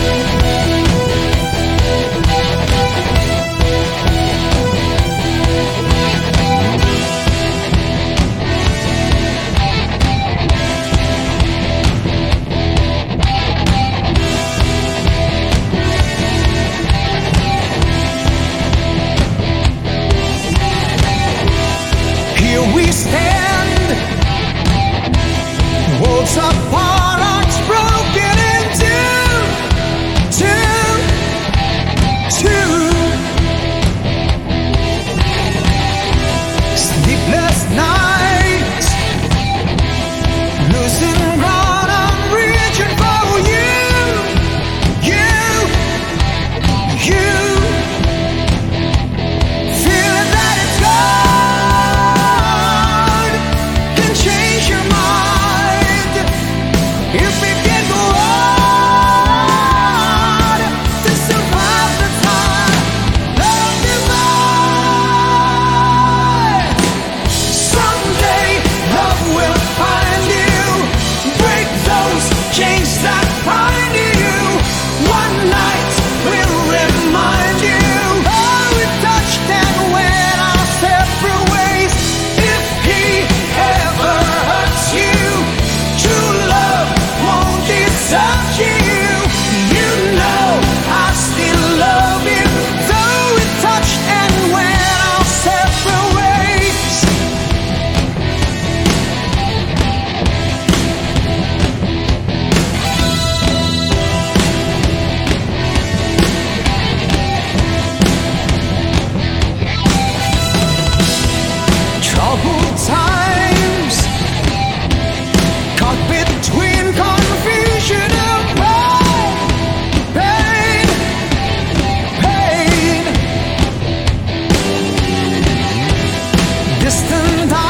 We stand, worlds apart, hearts broken into two. Sleepless nights, losing ground, I'm reaching for you, feeling that it's gone. Change your mind if we can go on to survive the time of divine. Someday love will find you, break those chains that bind you. One night will remind you how we touched and went our separate ways. If he ever hurts you, true love won't desert you. You know I still love you, though we touched and went our separate ways. Troubled times, caught between confusion and pain. Distant